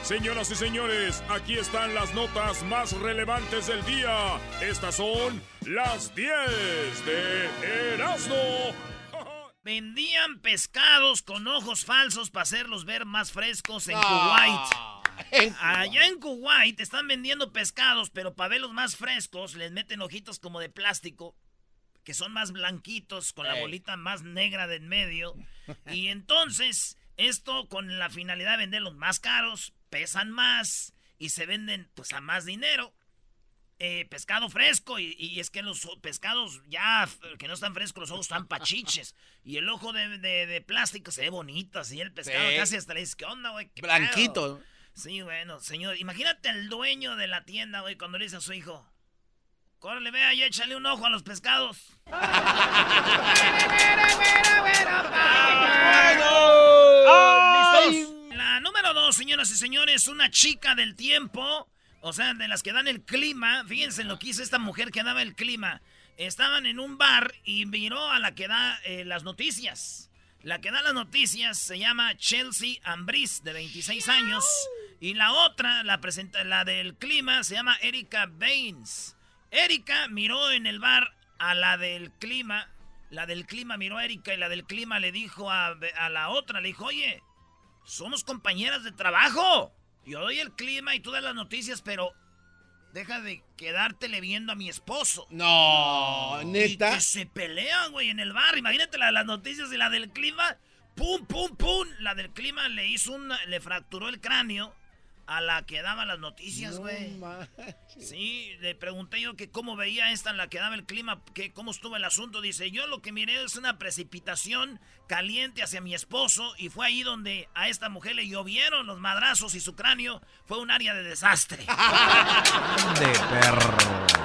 Señoras y señores, aquí están las notas más relevantes del día. Estas son las 10 de Erasmo. Vendían pescados con ojos falsos para hacerlos ver más frescos en Kuwait. Allá en Kuwait están vendiendo pescados, pero para verlos más frescos les meten ojitos como de plástico, que son más blanquitos, con la bolita más negra de en medio. Y entonces, esto con la finalidad de venderlos más caros, pesan más y se venden pues a más dinero. Pescado fresco y es que los pescados ya que no están frescos, los ojos están pachiches y el ojo de plástico se ve bonito, así el pescado casi hasta le dice, ¿qué onda, güey? Blanquito. Pedo? Sí, bueno, señor, imagínate el dueño de la tienda, güey, cuando le dice a su hijo, córrele, vea y échale un ojo a los pescados. La número 2, señoras y señores, una chica del tiempo. O sea, de las que dan el clima. Fíjense en lo que hizo esta mujer que daba el clima. Estaban en un bar y miró a la que da las noticias. La que da las noticias se llama Chelsea Ambris, de 26 años. Y la otra, la del clima, se llama Erika Baines. Erika miró en el bar a la del clima. La del clima miró a Erika y la del clima le dijo a la otra, le dijo, oye, somos compañeras de trabajo. Yo doy el clima y tú das las noticias, pero deja de quedártele viendo a mi esposo. No, neta. Y que se pelean, güey, en el bar. Imagínate las noticias y la del clima. ¡Pum, pum, pum! La del clima le fracturó el cráneo a la que daba las noticias, güey. No, sí, le pregunté yo que cómo veía esta, la que daba el clima, que cómo estuvo el asunto. Dice, yo lo que miré es una precipitación caliente hacia mi esposo y fue ahí donde a esta mujer le llovieron los madrazos y su cráneo fue un área de desastre. De perro.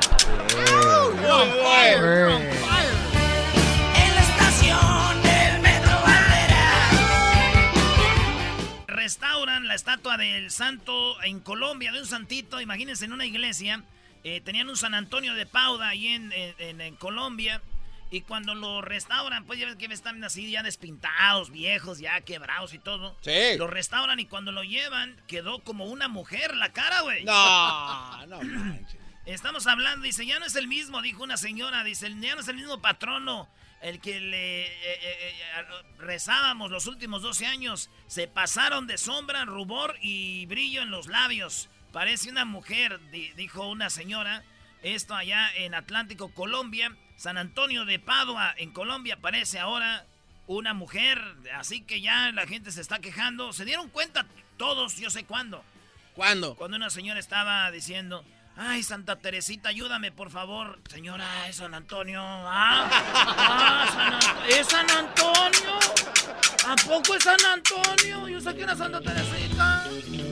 En la estación del Metro restauran la estatua del santo en Colombia, de un santito, imagínense, en una iglesia. Tenían un San Antonio de Padua ahí en Colombia. Y cuando lo restauran, pues ya ven que están así ya despintados, viejos, ya quebrados y todo. Sí. Lo restauran y cuando lo llevan, quedó como una mujer la cara, güey. No manches. Estamos hablando, dice, ya no es el mismo, dijo una señora, dice, ya no es el mismo patrono. El que le rezábamos los últimos 12 años. Se pasaron de sombra, rubor y brillo en los labios. Parece una mujer, dijo una señora. Esto allá en Atlántico, Colombia. San Antonio de Padua, en Colombia, parece ahora una mujer. Así que ya la gente se está quejando. Se dieron cuenta todos, yo sé cuándo. ¿Cuándo? Cuando una señora estaba diciendo, ay, Santa Teresita, ayúdame, por favor. Señora, es San Antonio. ¿Es San Antonio? ¿A poco es San Antonio? Yo sé que era Santa Teresita.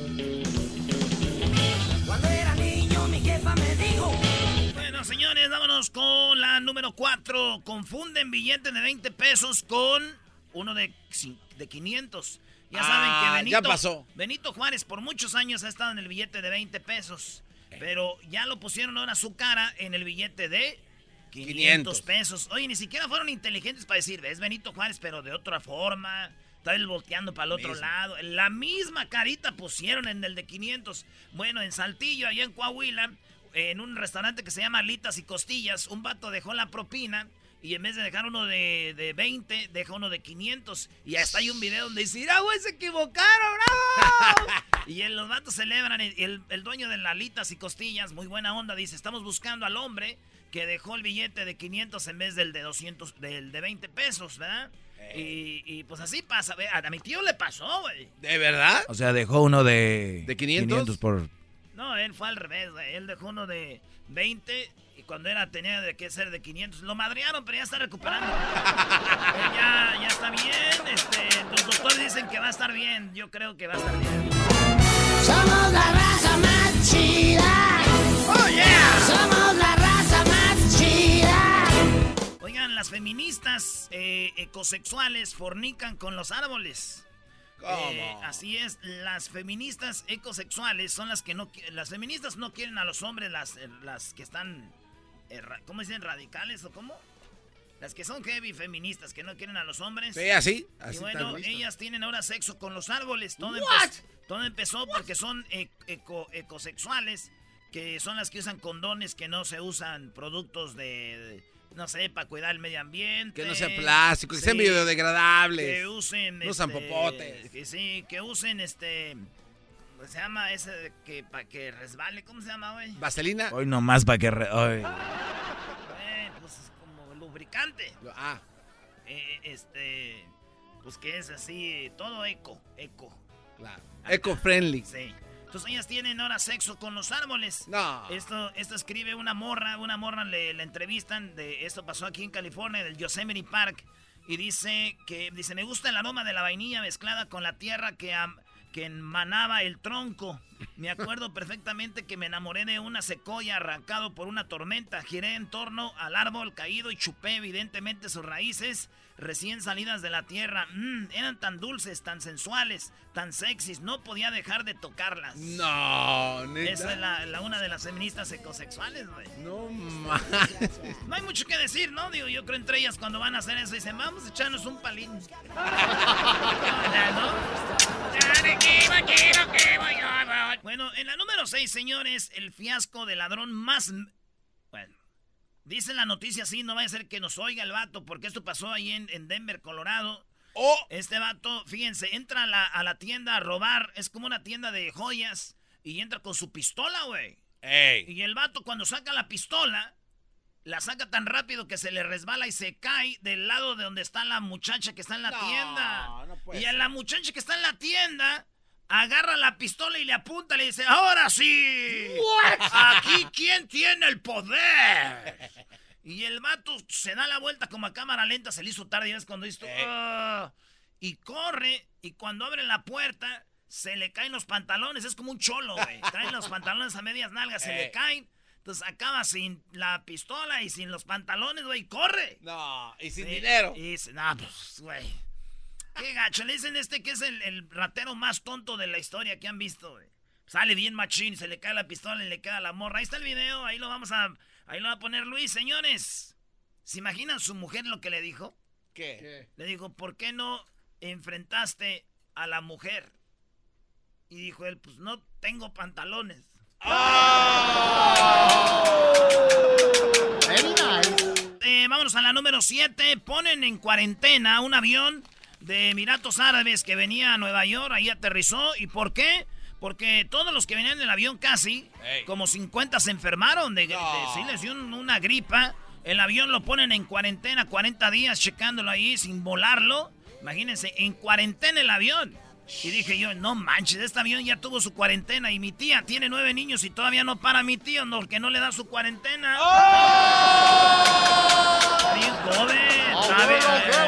Cuando era niño, mi jefa me dijo. Bueno, señores, vámonos con la número 4. Confunden billetes de 20 pesos con uno de 500. Ya saben que ya pasó. Benito Juárez por muchos años ha estado en el billete de 20 pesos. Pero ya lo pusieron ahora su cara en el billete de 500 pesos. Oye, ni siquiera fueron inteligentes para decir, ves Benito Juárez, pero de otra forma. Está él volteando para el otro lado. La misma carita pusieron en el de 500. Bueno, en Saltillo, allá en Coahuila, en un restaurante que se llama Alitas y Costillas, un vato dejó la propina y en vez de dejar uno de 20, dejó uno de 500. Y hasta hay un video donde dice, ¡ah, güey, se equivocaron! ¡Bravo! Y los vatos celebran, el dueño de las Alitas y Costillas, muy buena onda, dice, estamos buscando al hombre que dejó el billete de 500 en vez del de 200, del de 20 pesos, ¿verdad? Y pues así pasa, a mi tío le pasó, güey. ¿De verdad? O sea, dejó uno de 500 por... No, él fue al revés, güey. Él dejó uno de 20 y cuando tenía que ser de 500. Lo madrearon, pero ya está recuperando. ya está bien. Los doctores dicen que va a estar bien. Yo creo que va a estar bien. Somos la raza más chida. ¡Oh, yeah! Somos la raza más chida. Oigan, las feministas ecosexuales fornican con los árboles. ¿Cómo? Así es, las feministas ecosexuales son las que no... Las feministas no quieren a los hombres, las que están... ¿cómo dicen? ¿Radicales o cómo? Las que son heavy feministas, que no quieren a los hombres. Sí, así. Y bueno, ellas tienen ahora sexo con los árboles. Todo empezó porque son ecosexuales, que son las que usan condones, que no se usan productos no sé, para cuidar el medio ambiente. Que no sea plástico, que sean biodegradables. Que usen... No usan popotes. Que usen se llama ese para que resbale, ¿cómo se llama, güey? ¿Vaselina? Hoy nomás para que... Pues es como lubricante. Pues que es así, todo eco. Claro. Eco-friendly. Sí. Entonces ellas tienen ahora sexo con los árboles. No. Esto escribe una morra le entrevistan, esto pasó aquí en California, del Yosemite Park, y dice, me gusta el aroma de la vainilla mezclada con la tierra que emanaba el tronco. Me acuerdo perfectamente que me enamoré de una secoya arrancado por una tormenta. Giré en torno al árbol caído y chupé evidentemente sus raíces recién salidas de la tierra. Eran tan dulces, tan sensuales, tan sexys. No podía dejar de tocarlas. No, neta. Esa es una de las feministas ecosexuales, güey. No manches. No hay mucho que decir, ¿no? Digo, yo creo entre ellas cuando van a hacer eso dicen, vamos a echarnos un palín. ¿No? Bueno, en la número 6, señores, el fiasco del ladrón más... Bueno, dice la noticia así, no vaya a ser que nos oiga el vato, porque esto pasó ahí en Denver, Colorado. Este vato, fíjense, entra a la tienda a robar, es como una tienda de joyas, y entra con su pistola, güey. Y el vato cuando saca la pistola, la saca tan rápido que se le resbala y se cae del lado de donde está la muchacha que está en la tienda. Y a la muchacha que está en la tienda... agarra la pistola y le apunta, le dice, ¡ahora sí! ¡Aquí quién tiene el poder! Y el vato se da la vuelta como a cámara lenta, se le hizo tarde, y es cuando dice, y corre, y cuando abre la puerta, se le caen los pantalones, es como un cholo, güey. Traen los pantalones a medias nalgas, se le caen, entonces acaba sin la pistola y sin los pantalones, güey, corre. No, y sin dinero. Y dice, no, pues, güey. Qué gacho, le dicen que es el ratero más tonto de la historia que han visto, güey. Sale bien machín, se le cae la pistola y le queda la morra. Ahí está el video, ahí lo va a poner Luis. Señores, ¿se imaginan su mujer lo que le dijo? ¿Qué? Le dijo, ¿por qué no enfrentaste a la mujer? Y dijo él, pues no tengo pantalones. Very nice. Vámonos a la número 7. Ponen en cuarentena un avión de Emiratos Árabes que venía a Nueva York, ahí aterrizó. ¿Y por qué? Porque todos los que venían en el avión casi, como 50 se enfermaron sí les dio una gripa. El avión lo ponen en cuarentena, 40 días checándolo ahí sin volarlo. Imagínense, en cuarentena el avión. Y dije yo, no manches, este avión ya tuvo su cuarentena. Y mi tía tiene 9 niños y todavía no para mi tío, porque no le da su cuarentena. Está bien joven, ¿sabes?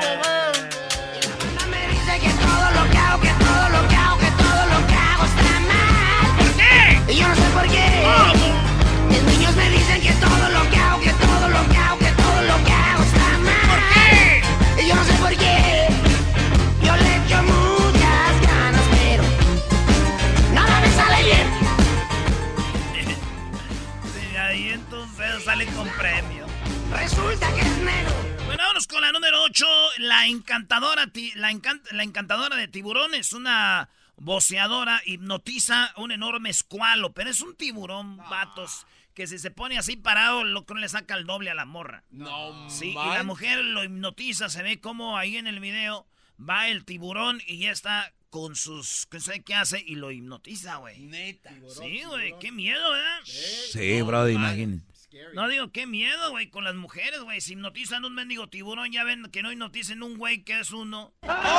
Me dice que todo lo que hago, que todo lo que hago, que todo lo que hago está mal. ¿Por qué? Y yo no sé por qué. Mis niños me dicen que todo lo que hago, que todo lo que hago, que todo lo que hago está mal. ¿Por qué? Y yo no sé por qué. Yo le echo muchas ganas, pero nada me sale bien. Sí, ahí entonces sale con premio. Resulta que es negro. Bueno, vámonos con la número 8. La encantadora de tiburones, una voceadora, hipnotiza un enorme escualo. Pero es un tiburón, vatos, que si se pone así parado, lo que le saca el doble a la morra. No, sí, y la mujer lo hipnotiza. Se ve como ahí en el video va el tiburón y ya está con sus... no sé qué hace y lo hipnotiza, güey. Neta. Sí, güey, qué miedo, ¿verdad? Sí, bro, imagínate. No digo, qué miedo, güey, con las mujeres, güey. Si hipnotizan un mendigo tiburón, ya ven que no hipnoticen un güey que es uno.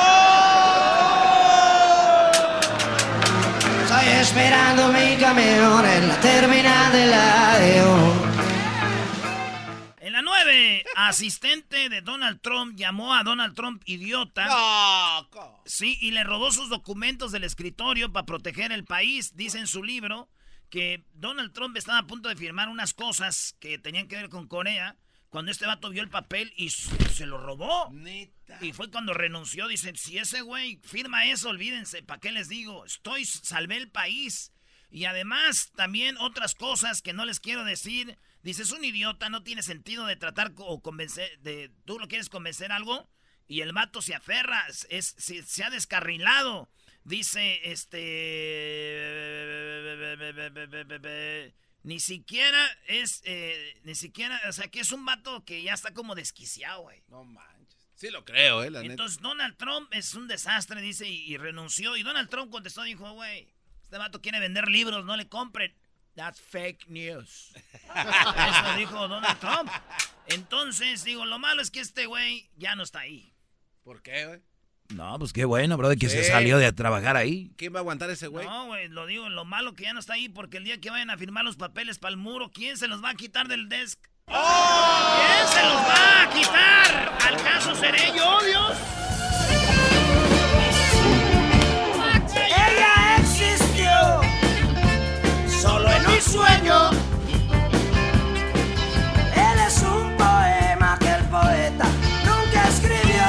Estoy esperando mi camión en la terminal de la León. En la 9, asistente de Donald Trump llamó a Donald Trump idiota. Sí, y le robó sus documentos del escritorio para proteger el país. Dice en su libro que Donald Trump estaba a punto de firmar unas cosas que tenían que ver con Corea, cuando este vato vio el papel y se lo robó. Neta. Y fue cuando renunció. Dicen, si ese güey firma eso, olvídense, ¿para qué les digo? Salvé el país. Y además, también otras cosas que no les quiero decir, Dice, es un idiota, no tiene sentido de tratar o convencer, tú lo quieres convencer algo y el vato se aferra, se ha descarrilado. Dice, ni siquiera, o sea, que es un vato que ya está como desquiciado, güey. No manches. Sí lo creo, la neta. Entonces, Donald Trump es un desastre, dice, y renunció. Y Donald Trump contestó, dijo, güey, este vato quiere vender libros, no le compren. That's fake news. Eso dijo Donald Trump. Entonces, digo, lo malo es que este güey ya no está ahí. ¿Por qué, güey? No, pues qué bueno, brother, que se salió de trabajar ahí. ¿Quién va a aguantar ese güey? No, güey, lo digo, lo malo que ya no está ahí, porque el día que vayan a firmar los papeles para el muro, ¿quién se los va a quitar del desk? ¡Oh! ¿Quién se los va a quitar? ¿Acaso seré yo, Dios? Ella existió solo en un sueño. Él es un poema que el poeta nunca escribió.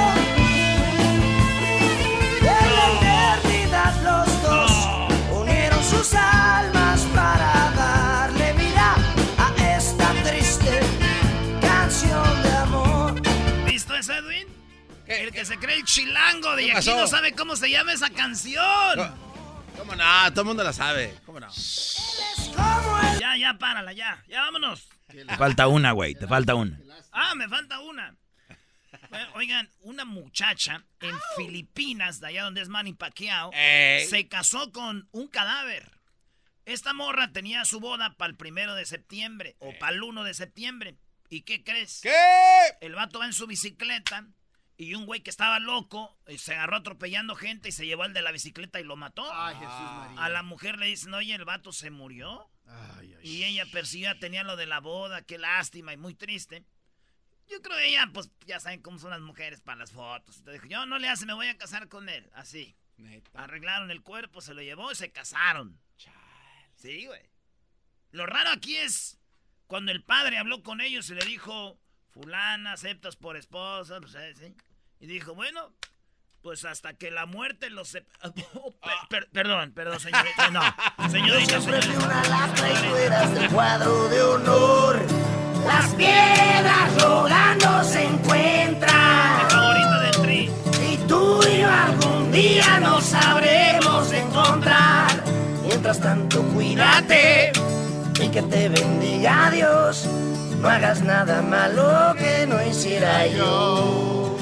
En la eternidad los dos unieron sus almas para darle vida a esta triste canción de amor. ¿Visto eso, Edwin? El que se cree el chilango de aquí no sabe cómo se llama esa canción. ¿Cómo no? Todo el mundo la sabe. ¿Cómo no? Ya, párala, ya vámonos. Te falta una, güey, te falta una. Ah, me falta una. Oigan, una muchacha en Filipinas, de allá donde es Manny Pacquiao, se casó con un cadáver. Esta morra tenía su boda para el 1 de septiembre o para el 1 de septiembre. ¿Y qué crees? ¿Qué? El vato va en su bicicleta y un güey que estaba loco se agarró atropellando gente y se llevó al de la bicicleta y lo mató. Ay, Jesús María. A la mujer le dicen, oye, el vato se murió. Y ella persiguió, tenía lo de la boda, qué lástima y muy triste. Yo creo que ella, pues, ya saben cómo son las mujeres para las fotos. Entonces dijo, yo no le hace, me voy a casar con él. Así. ¿Neta? Arreglaron el cuerpo, se lo llevó y se casaron. Chale. Sí, güey. Lo raro aquí es cuando el padre habló con ellos y le dijo, fulana, aceptas por esposa, pues, ¿sí? Y dijo, bueno, pues hasta que la muerte los perdón, señorita, no. Señorita, Ofrece una lata y tú eras del cuadro de honor. Las piedras rogando se encuentran. Mi favorito del Tri. Y tú y yo algún día nos sabremos encontrar. Mientras tanto, cuídate y que te bendiga Dios. No hagas nada malo que no hiciera yo.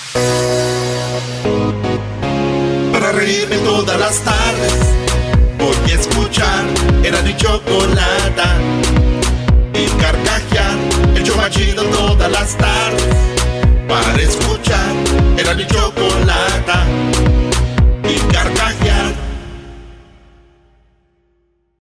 Para reírme todas las tardes, voy a escuchar Erasmo y Chocolata y carcajear el show más chido todas las tardes. Para escuchar Erasmo y Chocolata.